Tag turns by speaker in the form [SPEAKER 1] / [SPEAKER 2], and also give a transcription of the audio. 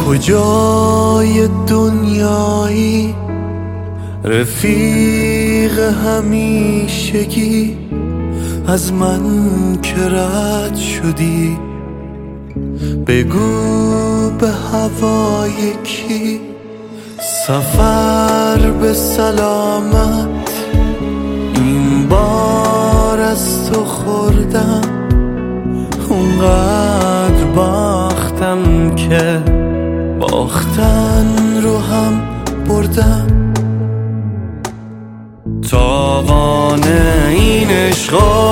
[SPEAKER 1] کجای دنیایی رفیق همیشگی از من که رد شدی؟ بگو به هوای کی سفر به سلامت این بار از تو خوردم. اونقدر باختم که باختن رو هم بردم. تاوان این عشق